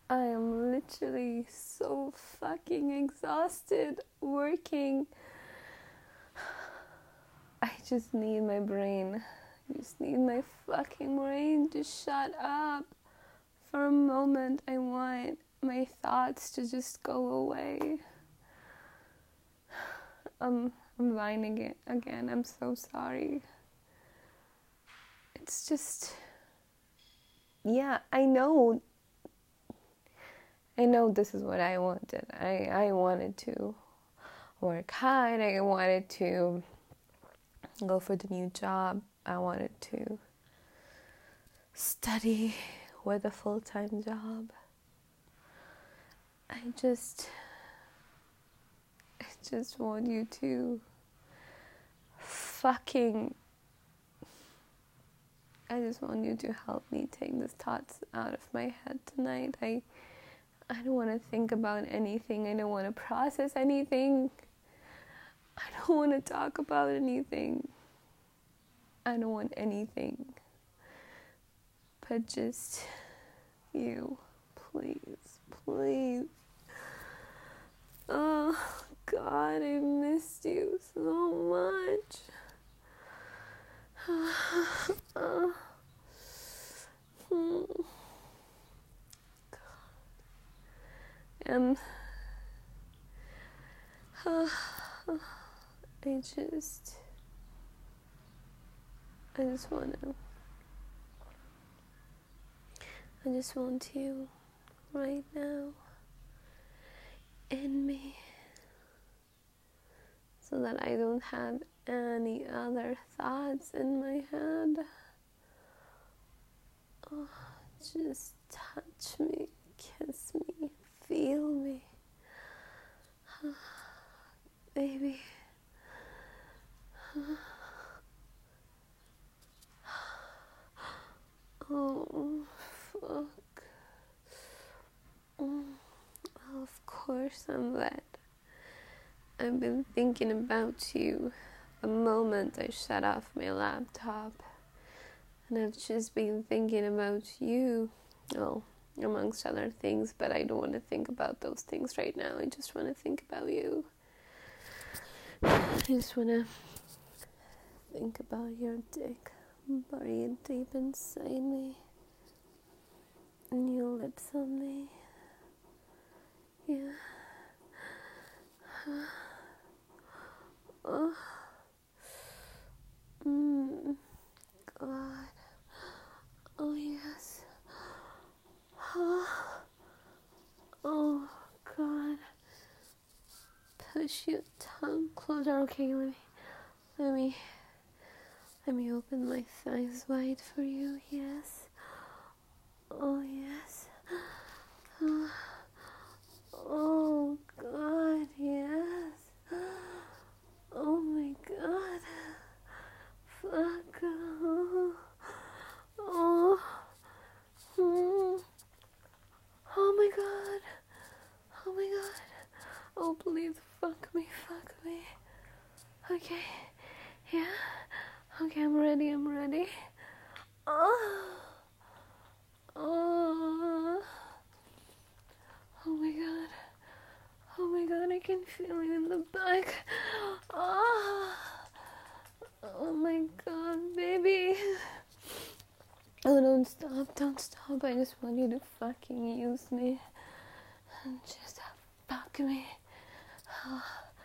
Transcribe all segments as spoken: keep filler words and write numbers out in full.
I am literally so fucking exhausted working. I just need my brain. I just need my fucking brain to shut up. For a moment, I want my thoughts to just go away. Um, I'm whining it again. I'm so sorry. It's just, yeah, I know. I know this is what I wanted. I, I wanted to work hard. I wanted to go for the new job. I wanted to study with a full-time job. I just, I just want you to fucking, I just want you to help me take these thoughts out of my head tonight. I, I don't want to think about anything. I don't want to process anything. I don't want to talk about anything. I don't want anything. But just you, please, please. Oh, God, I missed you so much. uh, hmm. And uh, I just, I just want to, I just want you right now in me so that I don't have any other thoughts in my head. Oh, just touch me, kiss me, feel me. Baby. Oh, fuck. Of course I'm wet. I've been thinking about you the moment I shut off my laptop. And I've just been thinking about you. Well, amongst other things, but I don't want to think about those things right now. I just want to think about you. I just want to think about your dick buried deep inside me. And your lips on me. Yeah. Oh. Mm. God. Oh, yes. Oh. Oh, God. Push your tongue closer. Okay, let me, let me, let me open my thighs wide for you. Yes. Oh, yes. Oh, oh God, yes. Oh, my God. Fuck. Oh. Oh. Mm. Oh, my God. Oh, my God. Oh, please, fuck me, fuck me. Okay. Yeah. Okay, I'm ready, I'm ready. Oh. Oh. Oh my God. Oh my God, I can feel it in the back. Oh. Oh my God, baby. Oh, don't stop, don't stop. I just want you to fucking use me. And just fuck me. Oh.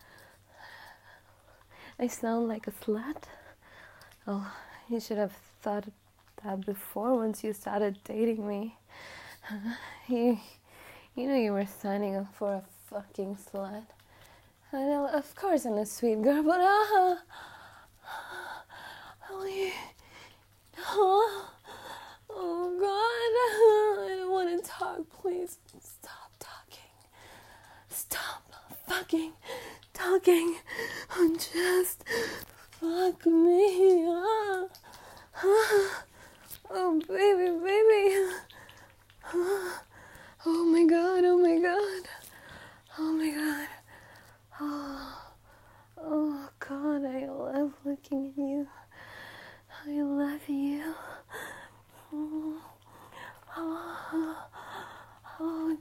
I sound like a slut. Oh, you should have thought that before once you started dating me. You, you know you were signing up for a fucking slut. I know, of course I'm a sweet girl, but uh, oh, yeah. oh, oh God, I don't want to talk. Please stop talking. Stop fucking talking. Just fuck me. Uh, uh, oh baby, baby. Uh, oh my God, oh my God. Oh my God. Oh, oh God, I love looking at you. I love you. Oh, oh, oh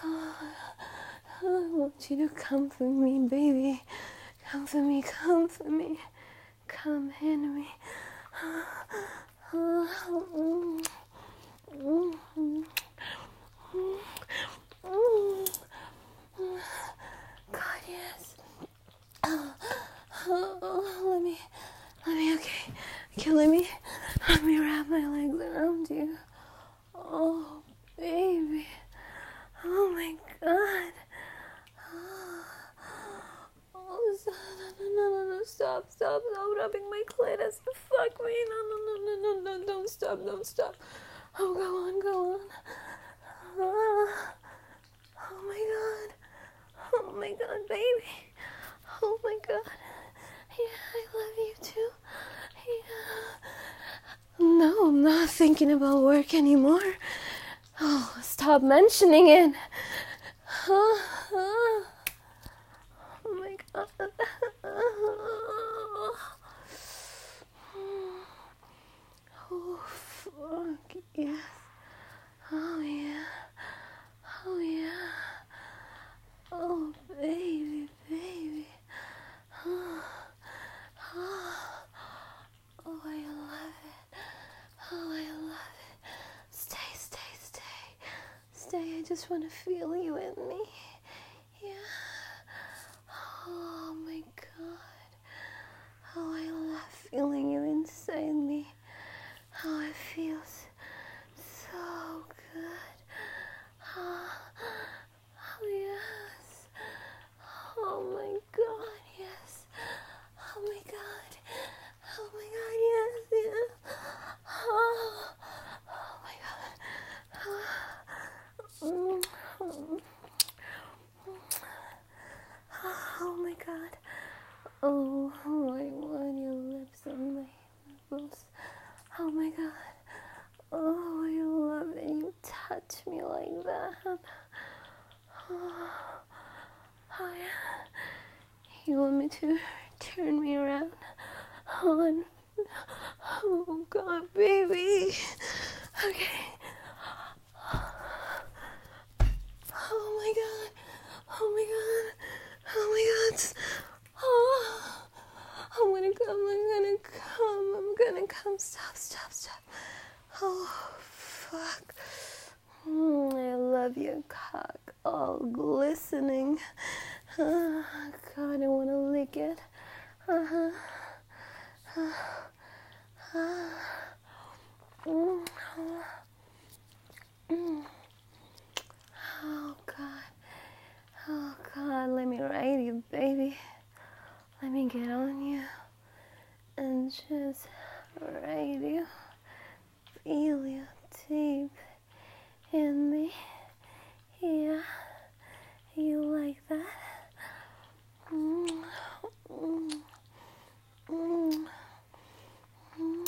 I want you to comfort me, baby. Comfort me, comfort me. Come in me. God, yes. Oh, oh, oh, let me, let me, okay. Okay, let me, let me wrap my legs around you. Oh, baby. Oh my God. Oh, stop. No, no, no, no, stop, stop, stop rubbing my clit. Fuck me. No, no, no, no, no, no, don't stop, don't stop. Oh, go on, go on. Oh, oh my God. Oh my God, baby. Oh my God. Yeah, I love you too. Yeah. No, I'm not thinking about work anymore. Oh, stop mentioning it. Oh, oh. Oh my God. Oh, fuck, yes. Oh, yeah. Oh, yeah. Oh, baby, baby. Oh, oh, oh, I love it. Oh, I love it. Stay, stay, stay. Stay, I just want to feel you in me. Yeah. Oh, my God. Oh, I love feeling you inside me. Oh, it feels so good. Oh, oh yes. Oh my God, yes. Oh my God. Oh my God, yes, yes. Oh, oh my God. Oh, oh my God. Oh, oh, I want your lips on my nipples. Oh my God. Oh, I love it. You touch me like that. Oh, oh yeah. You want me to turn me around? On. Oh God, baby. Okay. Oh my God. Oh my God. Oh my God. Oh. I'm gonna come. I'm gonna come. I'm gonna come. Stop, stop, stop. Oh, fuck. Mm, I love your cock, all glistening. Oh, God, I want to lick it. Uh-huh. Uh, uh, mm, oh, mm. Oh, God. Oh, God, let me ride you, baby. Let me get on you and just ride you. Feel you deep in me. Yeah, you like that? Mm, mm, mm, mm.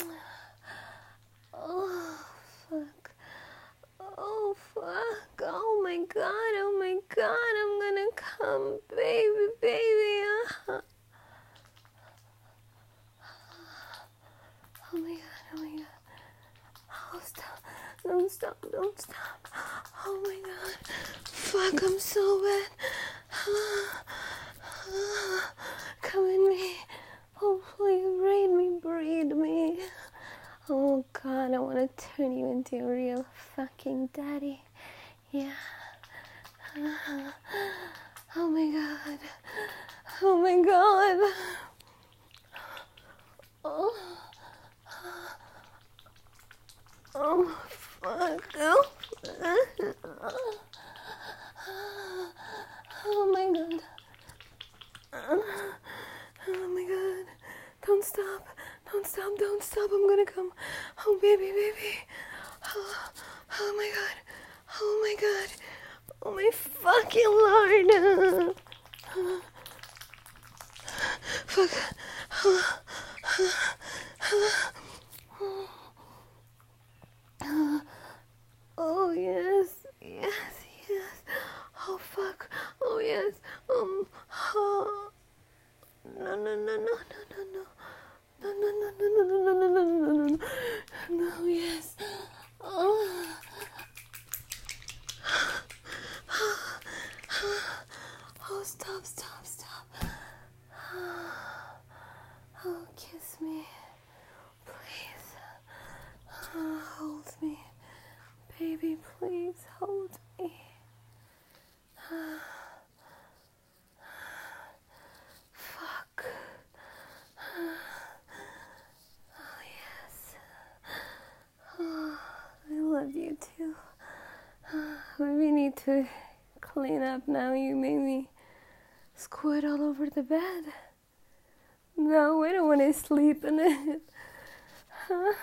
Oh, fuck. Oh, fuck. Oh, my God. Oh, my God. I'm gonna come, baby, baby. Uh-huh. Oh, my God. Oh, my God. Oh, stop. Don't stop. Don't stop. Oh, my God. Fuck, I'm so wet. Come in me. Oh, please breathe me, breathe me. Oh, God, I want to turn you into a real fucking daddy. Yeah. Oh, my God. Oh, my God. Oh. Oh, fuck. Oh, oh my God. Oh my God. Don't stop. Don't stop. Don't stop. I'm gonna come. Oh, baby, baby. Oh, oh my God. Oh my God. Oh my fucking Lord. Fuck. Oh, yes, yes, yes. Oh, fuck. Oh, yes. Um, oh. No, no, no, no, no, no, no. No, no, no, no, no, no, no, no, no, no, no, no. No, yes. Oh. to clean up now. You made me squirt all over the bed. No, I don't want to sleep in it. Huh?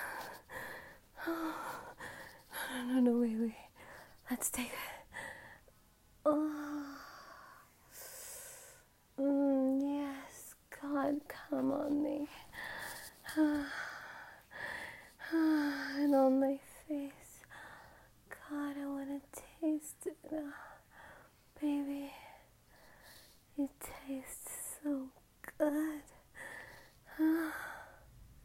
No, no, no, wait, wait. Let's take it. Oh. Mm, yes, God, come on me. And on my face. God, I want to taste it. Baby.